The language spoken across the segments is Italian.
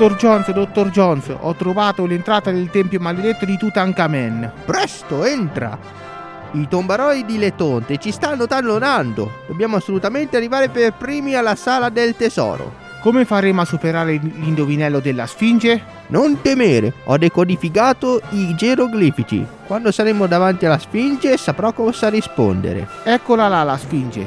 Dottor Jones, ho trovato l'entrata del tempio maledetto di Tutankhamen. Presto, entra! I tombaroli di Letonte ci stanno tallonando. Dobbiamo assolutamente arrivare per primi alla sala del tesoro. Come faremo a superare l'indovinello della Sfinge? Non temere, ho decodificato i geroglifici. Quando saremo davanti alla Sfinge saprò cosa rispondere. Eccola là la Sfinge.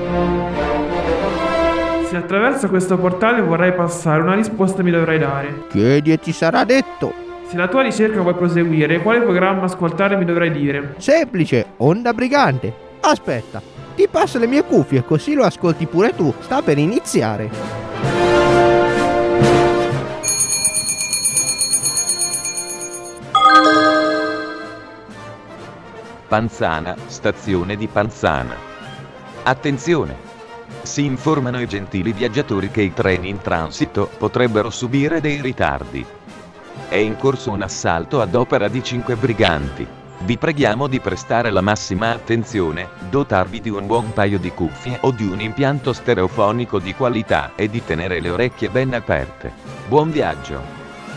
Se attraverso questo portale vorrai passare, una risposta mi dovrai dare. Chiedi e ti sarà detto. Se la tua ricerca vuoi proseguire, quale programma ascoltare mi dovrai dire. Semplice, Onda Brigante. Aspetta, ti passo le mie cuffie così lo ascolti pure tu. Sta per iniziare. Panzana, stazione di Panzana. Attenzione! Si informano i gentili viaggiatori che i treni in transito potrebbero subire dei ritardi. È in corso un assalto ad opera di 5 briganti. Vi preghiamo di prestare la massima attenzione, dotarvi di un buon paio di cuffie o di un impianto stereofonico di qualità e di tenere le orecchie ben aperte. Buon viaggio!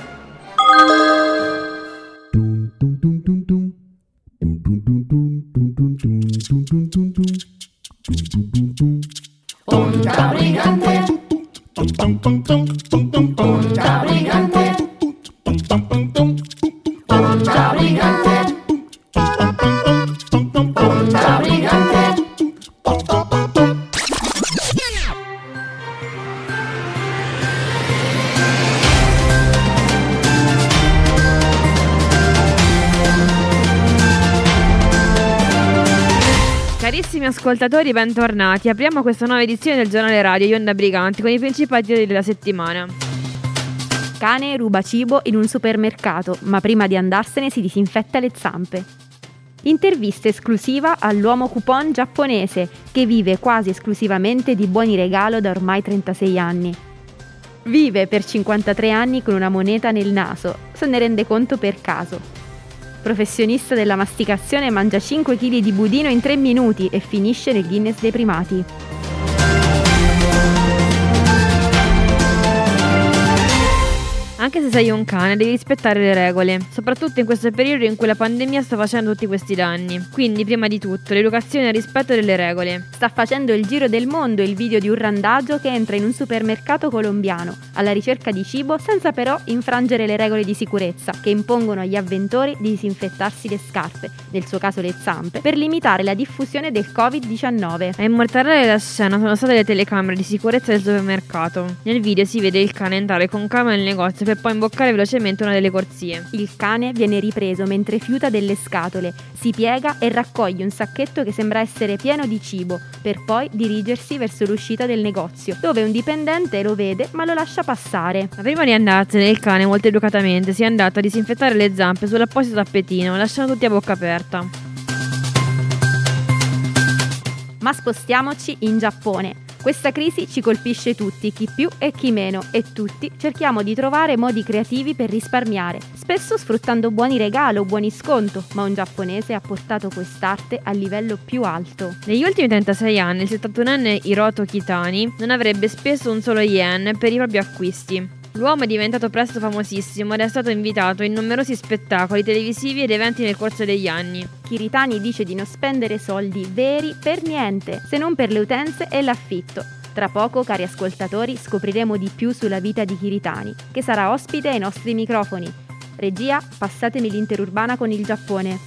Onda Brigante, Onda Brigante, Onda Brigante, Onda Brigante. Carissimi ascoltatori, bentornati. Apriamo questa nuova edizione del giornale radio di Onda Brigante con i principali titoli della settimana. Cane ruba cibo in un supermercato, ma prima di andarsene si disinfetta le zampe. Intervista esclusiva all'uomo coupon giapponese, che vive quasi esclusivamente di buoni regalo da ormai 36 anni. Vive per 53 anni con una moneta nel naso, se ne rende conto per caso. Professionista della masticazione, mangia 5 kg di budino in 3 minuti e finisce nel Guinness dei primati. Anche se sei un cane, devi rispettare le regole, soprattutto in questo periodo in cui la pandemia sta facendo tutti questi danni. Quindi, prima di tutto, l'educazione e il rispetto delle regole. Sta facendo il giro del mondo il video di un randaggio che entra in un supermercato colombiano, alla ricerca di cibo senza però infrangere le regole di sicurezza, che impongono agli avventori di disinfettarsi le scarpe, nel suo caso le zampe, per limitare la diffusione del Covid-19. A immortalare la scena sono state le telecamere di sicurezza del supermercato. Nel video si vede il cane entrare con calma nel negozio per poi imboccare velocemente una delle corsie. Il cane viene ripreso mentre fiuta delle scatole, si piega e raccoglie un sacchetto che sembra essere pieno di cibo, per poi dirigersi verso l'uscita del negozio, dove un dipendente lo vede ma lo lascia passare. Ma prima di andarsene, il cane molto educatamente si è andato a disinfettare le zampe sull'apposito tappetino, lasciando tutti a bocca aperta. Ma spostiamoci in Giappone. Questa crisi ci colpisce tutti, chi più e chi meno, e tutti cerchiamo di trovare modi creativi per risparmiare, spesso sfruttando buoni regalo o buoni sconto, ma un giapponese ha portato quest'arte al livello più alto. Negli ultimi 36 anni il 71enne Hiroto Kitani non avrebbe speso un solo yen per i propri acquisti. L'uomo è diventato presto famosissimo ed è stato invitato in numerosi spettacoli televisivi ed eventi nel corso degli anni. Kiritani dice di non spendere soldi veri per niente, se non per le utenze e l'affitto. Tra poco, cari ascoltatori, scopriremo di più sulla vita di Kiritani, che sarà ospite ai nostri microfoni. Regia, passatemi l'interurbana con il Giappone.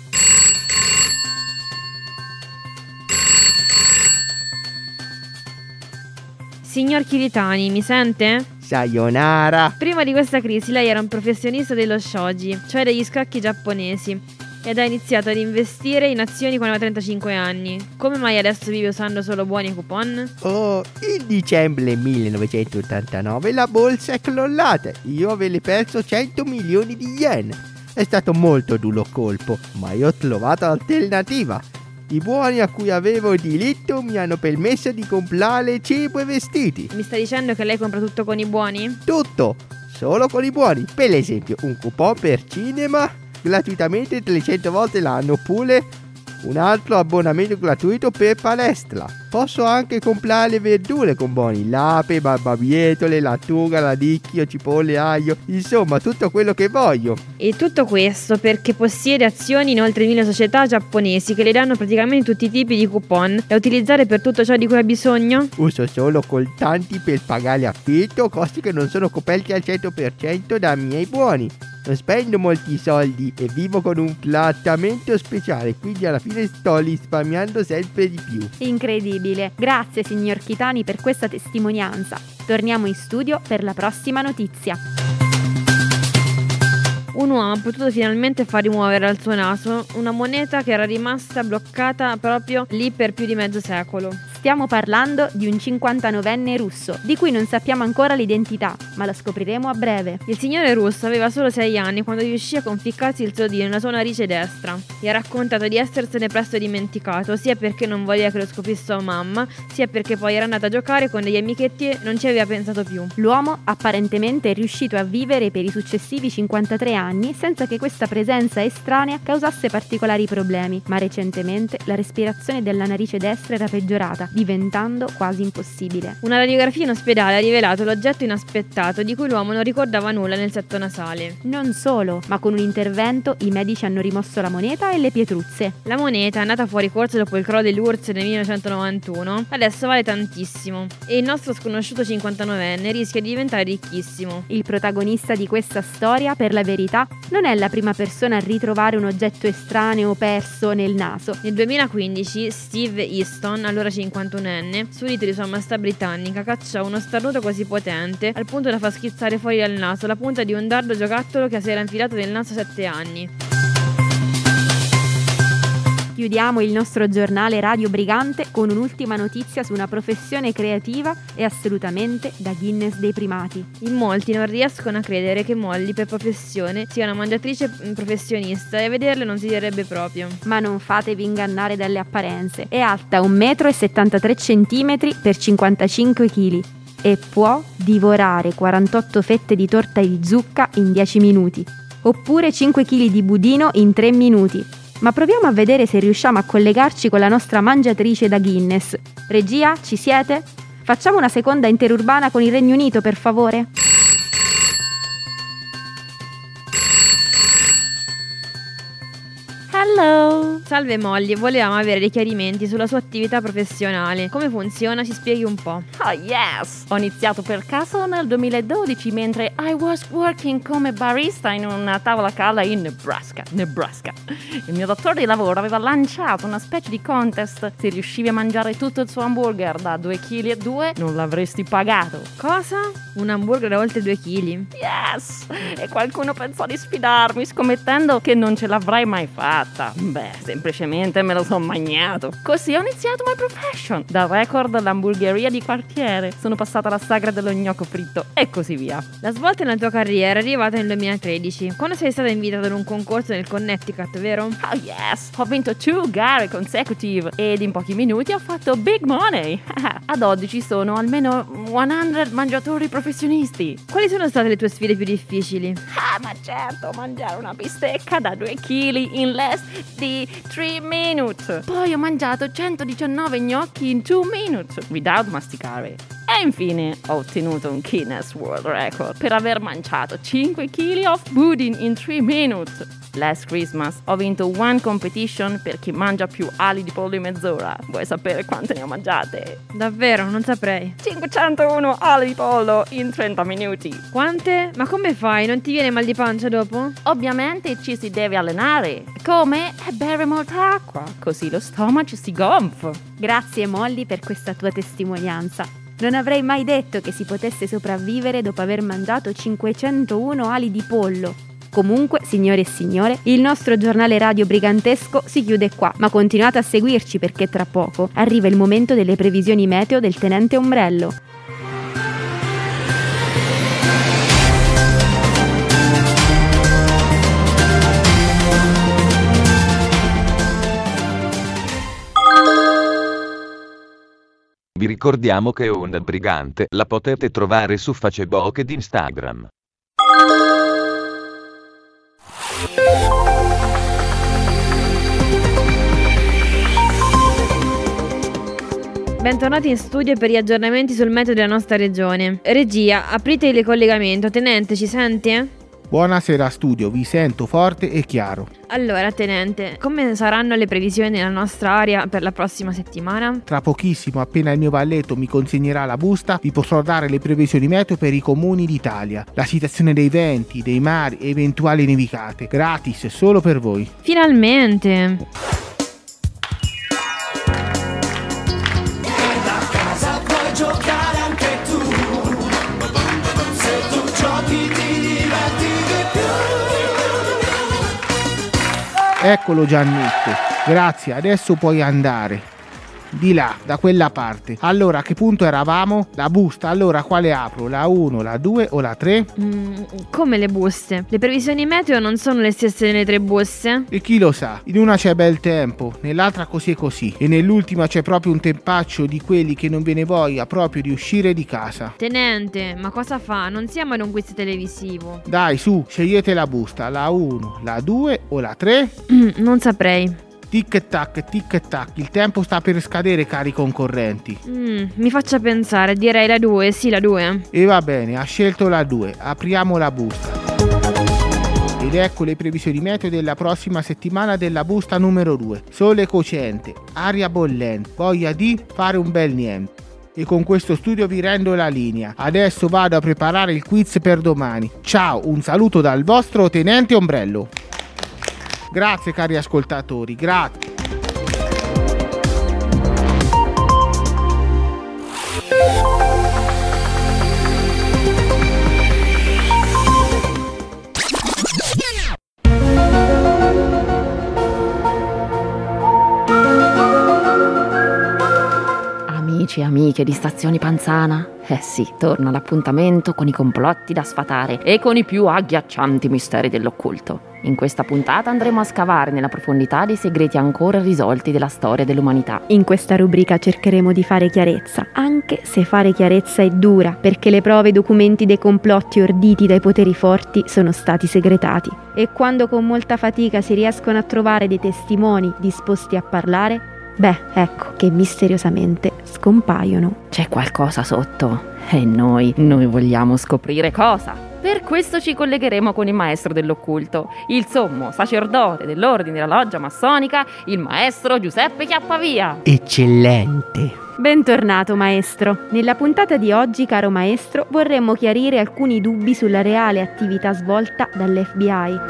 Signor Kiritani, mi sente? Sayonara. Prima di questa crisi lei era un professionista dello shogi, cioè degli scacchi giapponesi, ed ha iniziato ad investire in azioni quando aveva 35 anni. Come mai adesso vive usando solo buoni coupon? Oh, in dicembre 1989 la borsa è crollata. Io avevo perso 100 milioni di yen. È stato molto duro colpo, ma io ho trovato l'alternativa. I buoni a cui avevo diritto mi hanno permesso di comprare cibo e vestiti. Mi sta dicendo che lei compra tutto con i buoni? Tutto, solo con i buoni. Per esempio, un coupon per cinema gratuitamente 300 volte l'anno, oppure un altro abbonamento gratuito per palestra. Posso anche comprare le verdure con buoni l'ape, barbabietole, lattuga, radicchio, cipolle, aglio, insomma tutto quello che voglio. E tutto questo perché possiede azioni in oltre 1000 società giapponesi che le danno praticamente tutti i tipi di coupon da utilizzare per tutto ciò di cui ha bisogno? Uso solo contanti per pagare affitto, costi che non sono coperti al 100% dai miei buoni. Non spendo molti soldi e vivo con un trattamento speciale, quindi alla fine sto risparmiando sempre di più. Incredibile. Grazie signor Kitani per questa testimonianza. Torniamo in studio per la prossima notizia. Un uomo ha potuto finalmente far rimuovere dal suo naso una moneta che era rimasta bloccata proprio lì per più di mezzo secolo. Stiamo parlando di un 59enne russo, di cui non sappiamo ancora l'identità, ma la scopriremo a breve. Il signore russo aveva solo 6 anni quando riuscì a conficcarsi il sodino nella sua narice destra. Gli ha raccontato di essersene presto dimenticato, sia perché non voleva che lo scoprisse sua mamma, sia perché poi era andata a giocare con degli amichetti e non ci aveva pensato più. L'uomo apparentemente è riuscito a vivere per i successivi 53 anni senza che questa presenza estranea causasse particolari problemi, ma recentemente la respirazione della narice destra era peggiorata, diventando quasi impossibile. Una radiografia in ospedale ha rivelato l'oggetto inaspettato di cui l'uomo non ricordava nulla nel setto nasale. Non solo, ma con un intervento i medici hanno rimosso la moneta e le pietruzze. La moneta, nata fuori corso dopo il crollo dell'URSS nel 1991, adesso vale tantissimo e il nostro sconosciuto 59enne rischia di diventare ricchissimo. Il protagonista di questa storia, per la verità, non è la prima persona a ritrovare un oggetto estraneo perso nel naso. Nel 2015 Steve Easton, allora 51enne, suddito di sua maestà britannica, cacciò uno starnuto così potente al punto da far schizzare fuori dal naso la punta di un dardo giocattolo che si era infilato nel naso 7 anni. Chiudiamo il nostro giornale Radio Brigante con un'ultima notizia su una professione creativa e assolutamente da Guinness dei primati. In molti non riescono a credere che Molly per professione sia una mangiatrice professionista e a vederle non si direbbe proprio. Ma non fatevi ingannare dalle apparenze. È alta 1,73 m per 55 kg e può divorare 48 fette di torta di zucca in 10 minuti, oppure 5 kg di budino in 3 minuti. Ma proviamo a vedere se riusciamo a collegarci con la nostra mangiatrice da Guinness. Regia, ci siete? Facciamo una seconda interurbana con il Regno Unito, per favore? Hello! Salve Molly, volevamo avere dei chiarimenti sulla sua attività professionale. Come funziona? Ci spieghi un po'. Oh yes! Ho iniziato per caso nel 2012 mentre I was working come barista in una tavola calda in Nebraska. Il mio datore di lavoro aveva lanciato una specie di contest. Se riuscivi a mangiare tutto il suo hamburger da 2,2 kg non l'avresti pagato. Cosa? Un hamburger da oltre 2 kg? Yes! E qualcuno pensò di sfidarmi scommettendo che non ce l'avrei mai fatta. Beh, semplicemente me lo sono magnato. Così ho iniziato my profession. Da record all'hamburgeria di quartiere. Sono passata alla sagra dello gnocco fritto e così via. La svolta nella tua carriera è arrivata nel 2013, quando sei stata invitata ad un concorso nel Connecticut, vero? Oh yes! Ho vinto 2 gare consecutive ed in pochi minuti ho fatto big money. Ad oggi ci sono almeno 100 mangiatori professionisti. Quali sono state le tue sfide più difficili? Ma certo, mangiare una bistecca da 2 kg in less di 3 minuti. Poi ho mangiato 119 gnocchi in 2 minuti without masticare. E infine ho ottenuto un Guinness World Record per aver mangiato 5 kg of pudding in 3 minuti. Last Christmas ho vinto one competition per chi mangia più ali di pollo in mezz'ora. Vuoi sapere quante ne ho mangiate? Davvero, non saprei. 501 ali di pollo in 30 minuti. Quante? Ma come fai? Non ti viene mal di pancia dopo? Ovviamente ci si deve allenare. Come? E bere molta acqua, così lo stomaco si gonfia. Grazie Molly per questa tua testimonianza. Non avrei mai detto che si potesse sopravvivere dopo aver mangiato 501 ali di pollo. Comunque, signore e signore, il nostro giornale radio brigantesco si chiude qua, ma continuate a seguirci perché tra poco arriva il momento delle previsioni meteo del tenente Ombrello. Vi ricordiamo che Onda Brigante la potete trovare su Facebook ed Instagram. Bentornati in studio per gli aggiornamenti sul meteo della nostra regione. Regia, aprite il collegamento. Tenente, ci sente? Buonasera studio, vi sento forte e chiaro. Allora, tenente, come saranno le previsioni nella nostra area per la prossima settimana? Tra pochissimo, appena il mio valletto mi consegnerà la busta, vi potrò dare le previsioni meteo per i comuni d'Italia, la situazione dei venti, dei mari e eventuali nevicate, gratis solo per voi. Finalmente! Eccolo Giannetto, grazie, adesso puoi andare. Di là, da quella parte. Allora, a che punto eravamo? La busta, allora quale apro? La 1, la 2 o la 3? Come le buste? Le previsioni meteo non sono le stesse nelle 3 buste? E chi lo sa, in una c'è bel tempo, nell'altra così e così, e nell'ultima c'è proprio un tempaccio di quelli che non ve ne voglia proprio di uscire di casa. Tenente, ma cosa fa? Non siamo in un quiz televisivo. Dai, su, scegliete la busta, la 1, la 2 o la 3? Non saprei. Tic tac, il tempo sta per scadere, cari concorrenti. Mi faccia pensare, direi la 2, sì, la 2. E va bene, ha scelto la 2, apriamo la busta. Ed ecco le previsioni meteo della prossima settimana della busta numero 2. Sole cocente, aria bollente, voglia di fare un bel niente. E con questo studio vi rendo la linea. Adesso vado a preparare il quiz per domani. Ciao, un saluto dal vostro tenente Ombrello. Grazie cari ascoltatori, grazie. Amici e amiche di Stazioni Panzana, sì, torna l'appuntamento con i complotti da sfatare e con i più agghiaccianti misteri dell'occulto. In questa puntata andremo a scavare nella profondità dei segreti ancora irrisolti della storia dell'umanità. In questa rubrica cercheremo di fare chiarezza, anche se fare chiarezza è dura, perché le prove e i documenti dei complotti orditi dai poteri forti sono stati segretati. E quando con molta fatica si riescono a trovare dei testimoni disposti a parlare, ecco che misteriosamente scompaiono. C'è qualcosa sotto e noi vogliamo scoprire cosa. Per questo ci collegheremo con il maestro dell'occulto, il sommo sacerdote dell'ordine della loggia massonica, il maestro Giuseppe Chiappavia. Eccellente! Bentornato maestro. Nella puntata di oggi, caro maestro, vorremmo chiarire alcuni dubbi sulla reale attività svolta dall'FBI.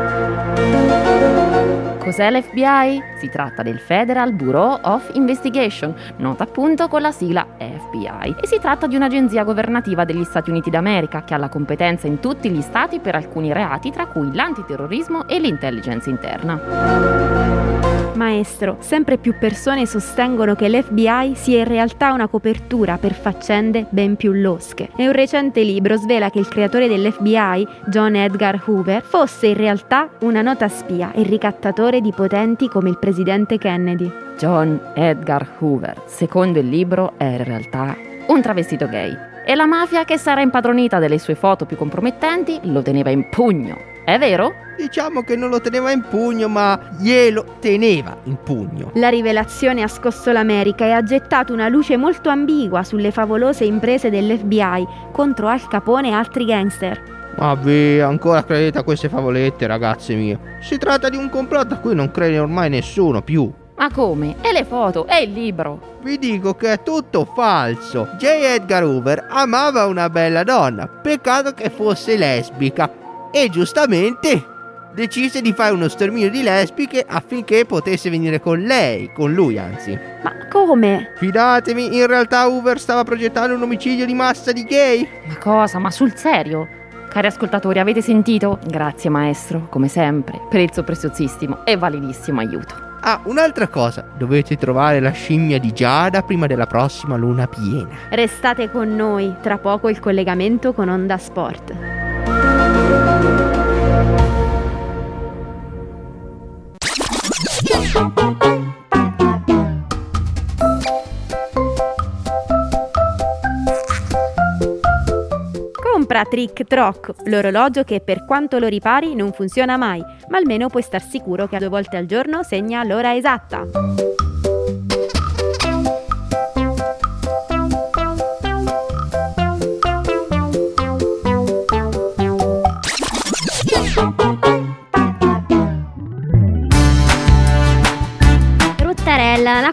Cos'è l'FBI? Si tratta del Federal Bureau of Investigation, nota appunto con la sigla FBI, e si tratta di un'agenzia governativa degli Stati Uniti d'America che ha la competenza in tutti gli stati per alcuni reati, tra cui l'antiterrorismo e l'intelligence interna. Maestro, sempre più persone sostengono che l'FBI sia in realtà una copertura per faccende ben più losche. E un recente libro svela che il creatore dell'FBI, John Edgar Hoover, fosse in realtà una nota spia e ricattatore di potenti come il presidente Kennedy. John Edgar Hoover, secondo il libro, era in realtà un travestito gay. E la mafia, che sarà impadronita delle sue foto più compromettenti, lo teneva in pugno. È vero? Diciamo che non lo teneva in pugno, ma glielo teneva in pugno. La rivelazione ha scosso l'America e ha gettato una luce molto ambigua sulle favolose imprese dell'FBI contro Al Capone e altri gangster. Vabbè, ancora credete a queste favolette, ragazze mie? Si tratta di un complotto a cui non crede ormai nessuno più. Ma come? E le foto? E il libro? Vi dico che è tutto falso. J. Edgar Hoover amava una bella donna, peccato che fosse lesbica. E giustamente decise di fare uno sterminio di lesbiche affinché potesse venire con lui anzi. Ma come? Fidatemi, in realtà Hoover stava progettando un omicidio di massa di gay. Ma cosa? Ma sul serio? Cari ascoltatori, avete sentito? Grazie maestro, come sempre, per il suo preziosissimo e validissimo aiuto. Ah, un'altra cosa, dovete trovare la scimmia di Giada prima della prossima luna piena. Restate con noi, tra poco il collegamento con Onda Sport. Compra Trick Troc, l'orologio che per quanto lo ripari non funziona mai, ma almeno puoi star sicuro che 2 volte al giorno segna l'ora esatta.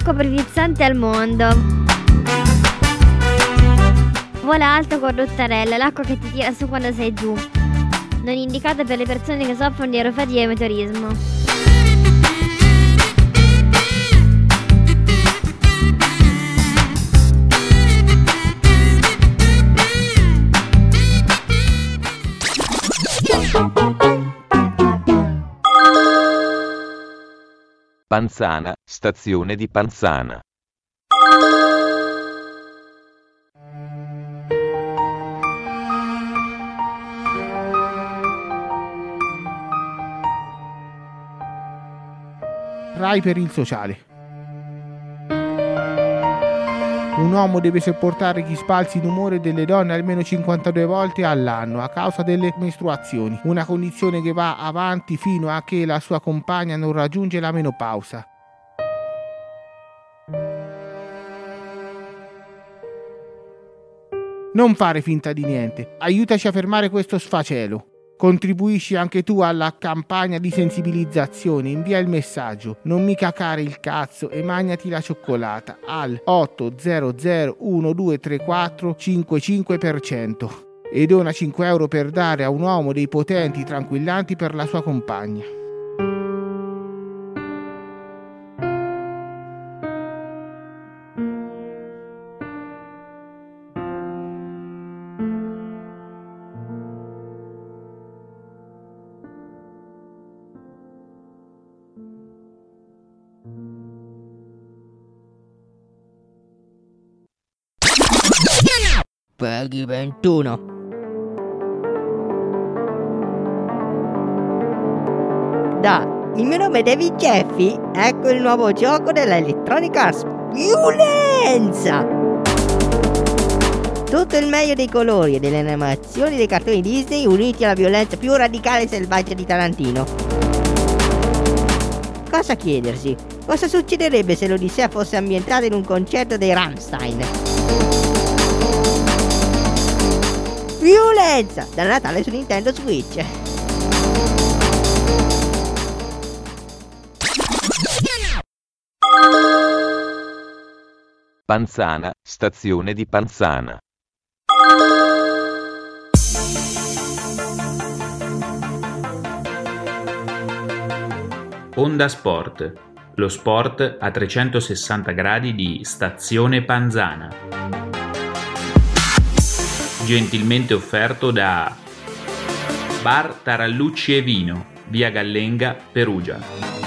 l'acqua più frizzante al mondo. Vola alto con Rottarella, l'acqua che ti tira su quando sei giù. Non indicata per le persone che soffrono di aerofagia e meteorismo. Panzana, stazione di Panzana. Rai per il sociale. Un uomo deve sopportare gli sbalzi d'umore delle donne almeno 52 volte all'anno a causa delle mestruazioni, una condizione che va avanti fino a che la sua compagna non raggiunge la menopausa. Non fare finta di niente, aiutaci a fermare questo sfacelo. Contribuisci anche tu alla campagna di sensibilizzazione, invia il messaggio "non mi cacare il cazzo e magnati la cioccolata" al 800 1234 55% e dona 5 euro per dare a un uomo dei potenti tranquillanti per la sua compagna. Peggy 21. Il mio nome è David Jeffy. Ecco il nuovo gioco della Electronic Arts, Violenza! Tutto il meglio dei colori e delle animazioni dei cartoni Disney uniti alla violenza più radicale e selvaggia di Tarantino. Cosa chiedersi? Cosa succederebbe se l'Odissea fosse ambientata in un concerto dei Rammstein? Violenza! Da Natale su Nintendo Switch. Panzana, stazione di Panzana. Onda Sport, lo sport a 360 gradi di Stazione Panzana. Gentilmente offerto da Bar Tarallucci e Vino, via Gallenga, Perugia.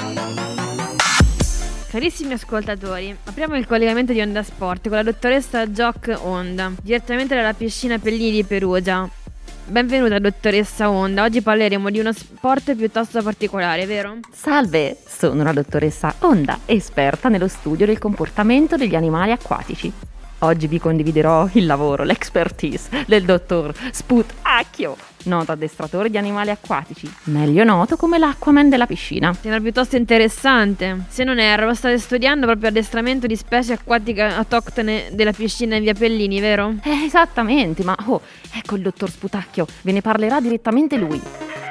Carissimi ascoltatori, apriamo il collegamento di Onda Sport con la dottoressa Joc Onda, direttamente dalla piscina Pellini di Perugia. Benvenuta dottoressa Onda, oggi parleremo di uno sport piuttosto particolare, vero? Salve, sono la dottoressa Onda, esperta nello studio del comportamento degli animali acquatici. Oggi vi condividerò il lavoro, l'expertise del dottor Sputacchio, noto addestratore di animali acquatici, meglio noto come l'Aquaman della piscina. Sembra piuttosto interessante. Se non erro, state studiando proprio addestramento di specie acquatiche autoctone della piscina in via Pellini, vero? Esattamente, ma ecco il dottor Sputacchio, ve ne parlerà direttamente lui.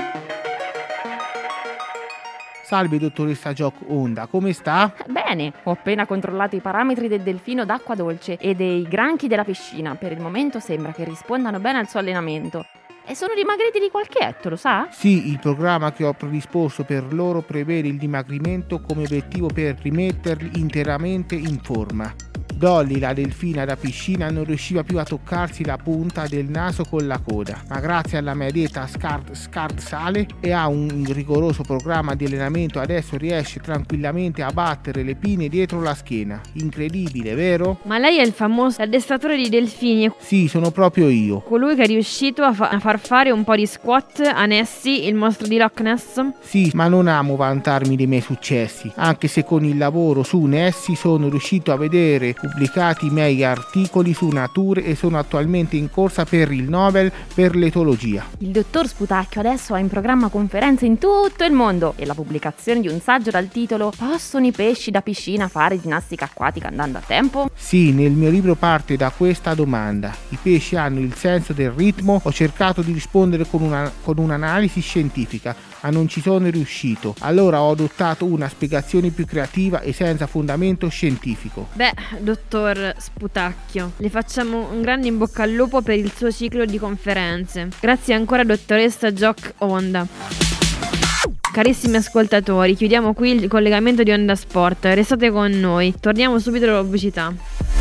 Salve dottoressa Joc Onda, come sta? Bene, ho appena controllato i parametri del delfino d'acqua dolce e dei granchi della piscina. Per il momento sembra che rispondano bene al suo allenamento. E sono dimagriti di qualche etto, lo sa? Sì, il programma che ho predisposto per loro prevede il dimagrimento come obiettivo per rimetterli interamente in forma. Dolly, la delfina da piscina, non riusciva più a toccarsi la punta del naso con la coda, ma grazie alla mia dieta Scart Sale e a un rigoroso programma di allenamento adesso riesce tranquillamente a battere le pinne dietro la schiena. Incredibile, vero? Ma lei è il famoso addestratore di delfini? Sì, sono proprio io. Colui che è riuscito a far fare un po' di squat a Nessie, il mostro di Loch Ness? Sì, ma non amo vantarmi dei miei successi, anche se con il lavoro su Nessie sono riuscito a vedere pubblicati i miei articoli su Nature e sono attualmente in corsa per il Nobel per l'etologia. Il dottor Sputacchio adesso ha in programma conferenze in tutto il mondo e la pubblicazione di un saggio dal titolo "Possono i pesci da piscina fare ginnastica acquatica andando a tempo?". Sì, nel mio libro parte da questa domanda. I pesci hanno il senso del ritmo? Ho cercato di rispondere con un'analisi scientifica, ma non ci sono riuscito. Allora ho adottato una spiegazione più creativa e senza fondamento scientifico. Beh, dottor Sputacchio, le facciamo un grande in bocca al lupo per il suo ciclo di conferenze. Grazie ancora, dottoressa Jock Onda. Carissimi ascoltatori, chiudiamo qui il collegamento di Onda Sport. Restate con noi, torniamo subito alla pubblicità.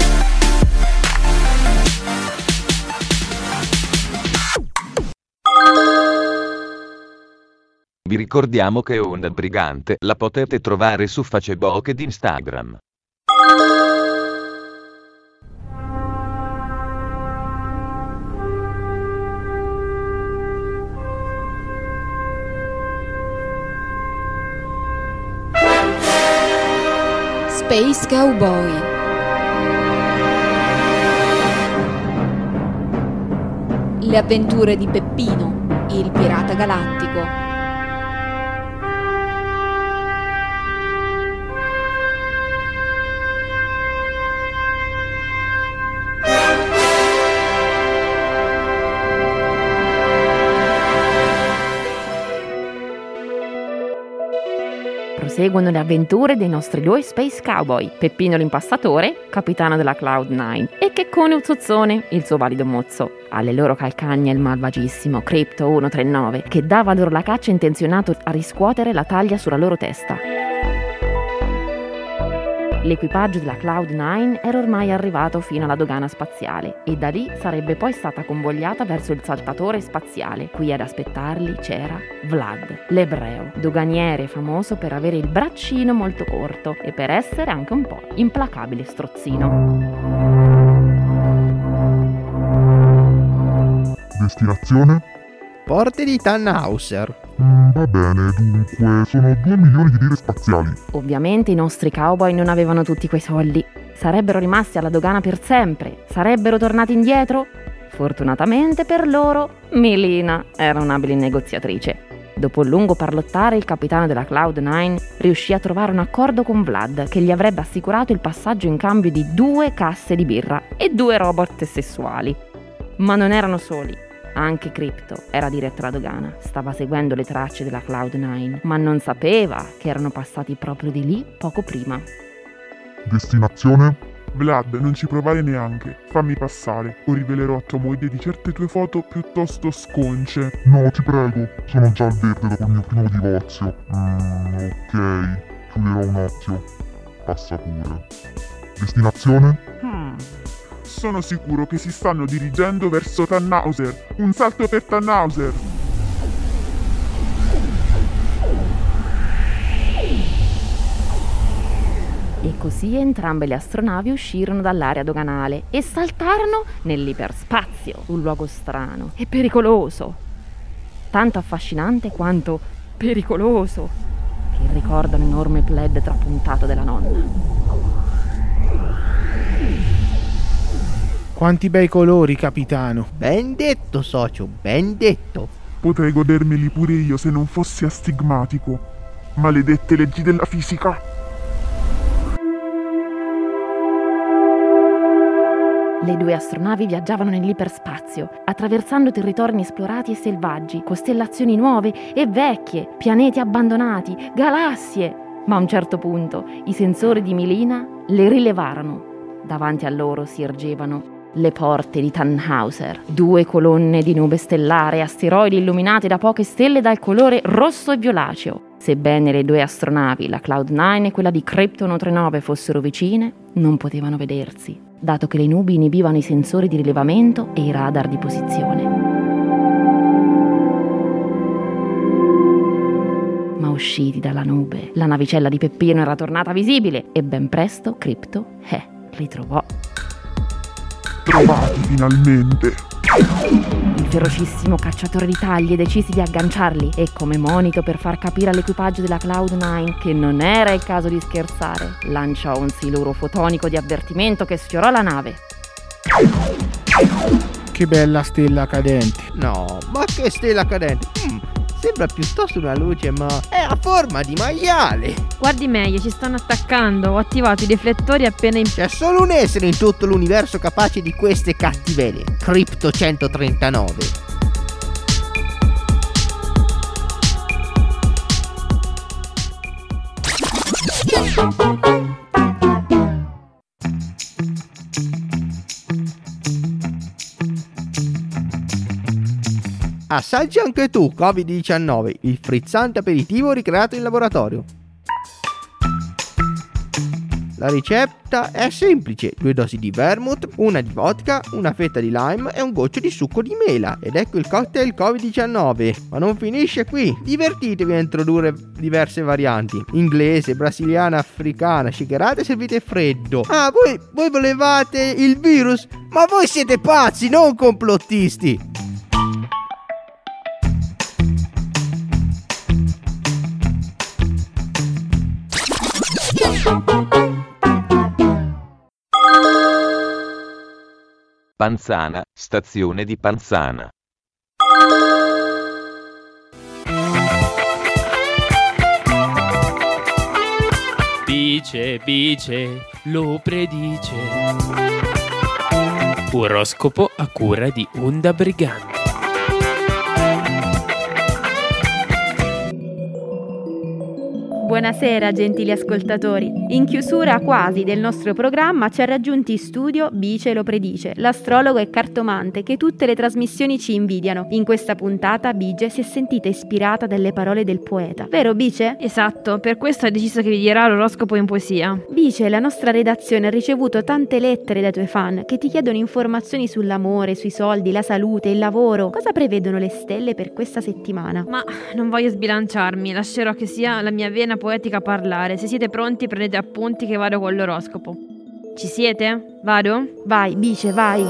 Vi ricordiamo che Onda Brigante la potete trovare su Facebook ed Instagram. Space Cowboy. Le avventure di Peppino, il pirata galattico. Proseguono le avventure dei nostri due Space Cowboy, Peppino l'impastatore, capitano della Cloud9, e Checcone Uzzozzone, il suo valido mozzo. Alle loro calcagna il malvagissimo Crypto 139, che dava loro la caccia intenzionato a riscuotere la taglia sulla loro testa. L'equipaggio della Cloud9 era ormai arrivato fino alla dogana spaziale e da lì sarebbe poi stata convogliata verso il saltatore spaziale. Qui ad aspettarli c'era Vlad, l'ebreo, doganiere famoso per avere il braccino molto corto e per essere anche un po' implacabile strozzino. Destinazione? Porte di Tannhauser. Va bene, dunque, sono 2 milioni di lire spaziali. Ovviamente i nostri cowboy non avevano tutti quei soldi. Sarebbero rimasti alla dogana per sempre? Sarebbero tornati indietro? Fortunatamente per loro, Melina era un'abile negoziatrice. Dopo un lungo parlottare, il capitano della Cloud9 riuscì a trovare un accordo con Vlad che gli avrebbe assicurato il passaggio in cambio di 2 casse di birra e 2 robot sessuali. Ma non erano soli. Anche Crypto era diretto alla dogana, stava seguendo le tracce della Cloud9, ma non sapeva che erano passati proprio di lì poco prima. Destinazione? Vlad, non ci provare neanche, fammi passare, o rivelerò a tua moglie di certe tue foto piuttosto sconce. No, ti prego, sono già al verde dopo il mio primo divorzio. Ok, chiuderò un occhio. Passa pure. Destinazione? Sono sicuro che si stanno dirigendo verso Tannhauser. Un salto per Tannhauser! E così entrambe le astronavi uscirono dall'area doganale e saltarono nell'iperspazio, un luogo strano e pericoloso. Tanto affascinante quanto pericoloso, che ricorda un enorme plaid trapuntato della nonna. Quanti bei colori, capitano. Ben detto, socio, ben detto. Potrei godermeli pure io se non fossi astigmatico. Maledette leggi della fisica. Le 2 astronavi viaggiavano nell'iperspazio, attraversando territori inesplorati e selvaggi, costellazioni nuove e vecchie, pianeti abbandonati, galassie. Ma a un certo punto i sensori di Melina le rilevarono. Davanti a loro si ergevano le porte di Tannhauser, 2 colonne di nube stellare, asteroidi illuminati da poche stelle dal colore rosso e violaceo. Sebbene le 2 astronavi, la Cloud9 e quella di Crypto 139, fossero vicine, non potevano vedersi, dato che le nubi inibivano i sensori di rilevamento e i radar di posizione. Ma usciti dalla nube, la navicella di Peppino era tornata visibile e ben presto Crypto li trovò. Trovati finalmente! Il ferocissimo cacciatore di taglie decise di agganciarli e, come monito per far capire all'equipaggio della Cloud9 che non era il caso di scherzare, lanciò un siluro fotonico di avvertimento che sfiorò la nave. Che bella stella cadente. No, ma che stella cadente? Sembra piuttosto una luce, ma è a forma di maiale. Guardi meglio, ci stanno attaccando. Ho attivato i riflettori appena C'è solo un essere in tutto l'universo capace di queste cattiverie: Crypto 139. Assaggia anche tu Covid-19, il frizzante aperitivo ricreato in laboratorio. La ricetta è semplice: 2 dosi di vermouth, una di vodka, una fetta di lime e un goccio di succo di mela. Ed ecco il cocktail Covid-19. Ma non finisce qui, divertitevi a introdurre diverse varianti: inglese, brasiliana, africana, shakerate e servite freddo. Ah, voi volevate il virus? Ma voi siete pazzi, non complottisti! Panzana, stazione di Panzana. Bice, lo predice. Oroscopo a cura di Onda Brigante. Buonasera gentili ascoltatori. In chiusura quasi del nostro programma ci ha raggiunti in studio Bice lo predice, l'astrologo e cartomante che tutte le trasmissioni ci invidiano. In questa puntata Bice si è sentita ispirata dalle parole del poeta. Vero Bice? Esatto, per questo ha deciso che vi dirà l'oroscopo in poesia. Bice, la nostra redazione ha ricevuto tante lettere dai tuoi fan che ti chiedono informazioni sull'amore, sui soldi, la salute, il lavoro. Cosa prevedono le stelle per questa settimana? Ma non voglio sbilanciarmi, lascerò che sia la mia vena poetica a parlare. Se siete pronti prendete appunti che vado con l'oroscopo. Ci siete? Vado? Vai Bice, vai.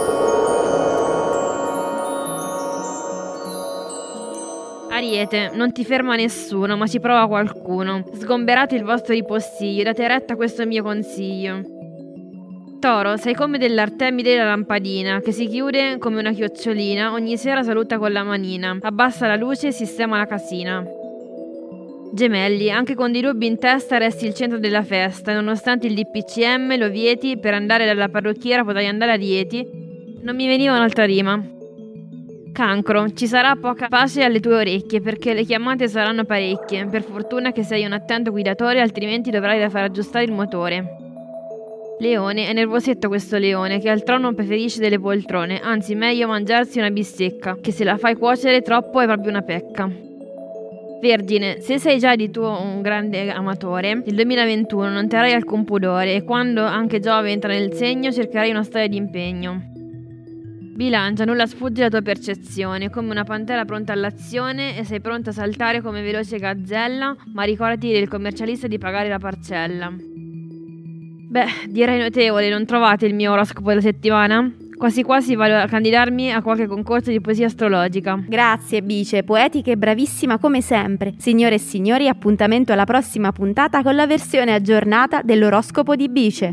Ariete, non ti ferma nessuno, ma ci prova qualcuno. Sgomberate il vostro ripostiglio, date retta a questo mio consiglio. Toro, sei come dell'Artemide della lampadina, che si chiude come una chiocciolina, ogni sera saluta con la manina, abbassa la luce e sistema la casina. Gemelli, anche con dei dubbi in testa resti il centro della festa, nonostante il DPCM lo vieti, per andare dalla parrucchiera potrai andare a Rieti. Non mi veniva un'altra rima. Cancro, ci sarà poca pace alle tue orecchie perché le chiamate saranno parecchie. Per fortuna che sei un attento guidatore, altrimenti dovrai da far aggiustare il motore. Leone, è nervosetto questo leone che al trono preferisce delle poltrone, anzi meglio mangiarsi una bistecca, che se la fai cuocere troppo è proprio una pecca. Vergine, se sei già di tuo un grande amatore, nel 2021 non terrai alcun pudore e quando anche Giove entra nel segno cercherai una storia di impegno. Bilancia, nulla sfugge alla tua percezione, come una pantera pronta all'azione e sei pronta a saltare come veloce gazzella, ma ricordati del commercialista di pagare la parcella. Beh, direi notevole, non trovate il mio oroscopo della settimana? Quasi quasi vado a candidarmi a qualche concorso di poesia astrologica. Grazie Bice, poetica e bravissima come sempre. Signore e signori, appuntamento alla prossima puntata con la versione aggiornata dell'oroscopo di Bice.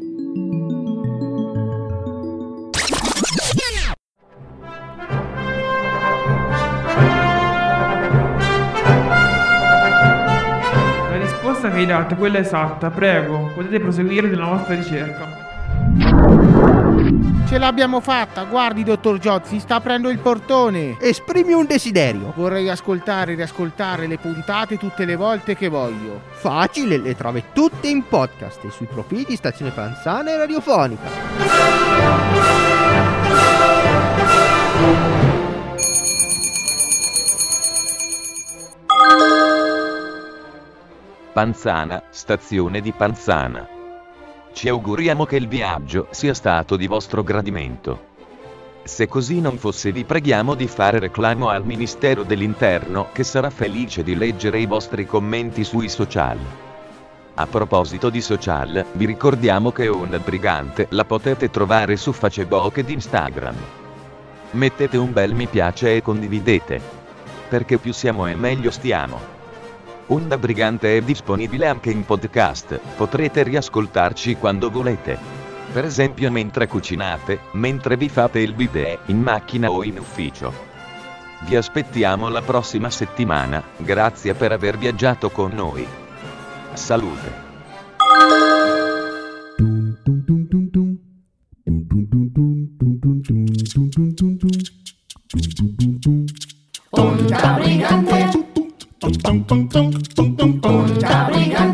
La risposta che hai dato è quella esatta, prego, potete proseguire nella vostra ricerca. Ce l'abbiamo fatta, guardi dottor Jozzi, sta aprendo il portone. Esprimi un desiderio. Vorrei ascoltare e riascoltare le puntate tutte le volte che voglio. Facile, le trovi tutte in podcast e sui profili di Stazione Panzana e Radiofonica. Panzana, stazione di Panzana. Ci auguriamo che il viaggio sia stato di vostro gradimento. Se così non fosse, vi preghiamo di fare reclamo al Ministero dell'Interno, che sarà felice di leggere i vostri commenti sui social. A proposito di social, vi ricordiamo che Onda Brigante la potete trovare su Facebook ed Instagram. Mettete un bel mi piace e condividete. Perché più siamo e meglio stiamo. Onda Brigante è disponibile anche in podcast, potrete riascoltarci quando volete. Per esempio mentre cucinate, mentre vi fate il bidet, in macchina o in ufficio. Vi aspettiamo la prossima settimana, grazie per aver viaggiato con noi. Salute. Onda Brigante. Onda Brigante.